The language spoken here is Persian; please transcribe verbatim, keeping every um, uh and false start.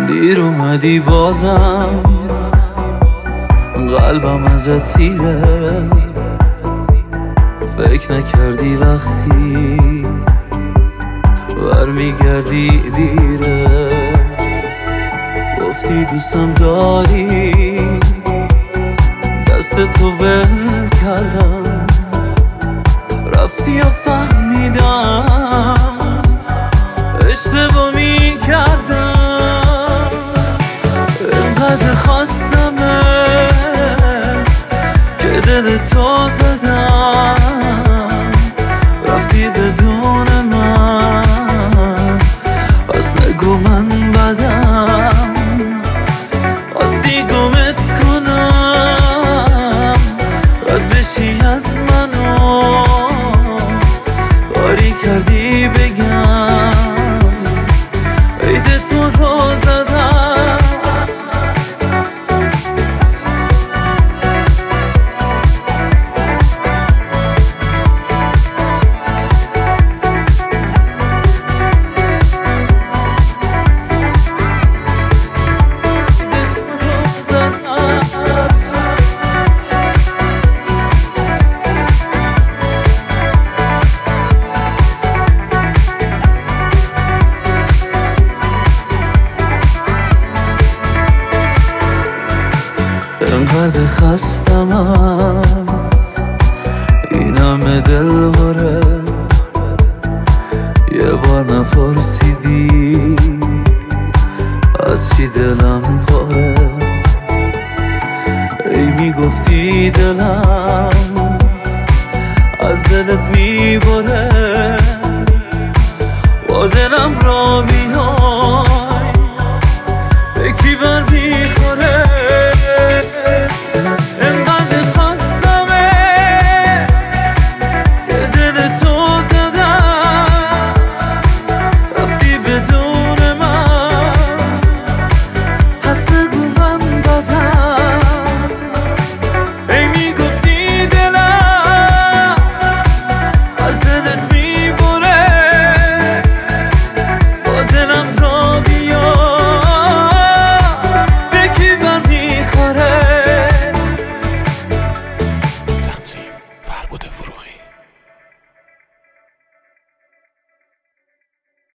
دیر اومدی بازم قلبم ازت سیره، فکر نکردی وقتی برمیگردی دیره. گفتی دوستم داری، دست تو ول کردم، رفتی و فهمیدم اشتباه میکردم. اینقدر خواستمه که دل تو زدم، رفتی بدون من، پس نگو من بدم. خواستی گمت کنم، رد بشی از منو، کاری کردی بگم عید تو رو زدم. اینقدر خستم از این همه دل باره، یه بار نپرسیدی از چی دلم پاره. ای میگفتی دلم از دلت میبره، با دلم را بیا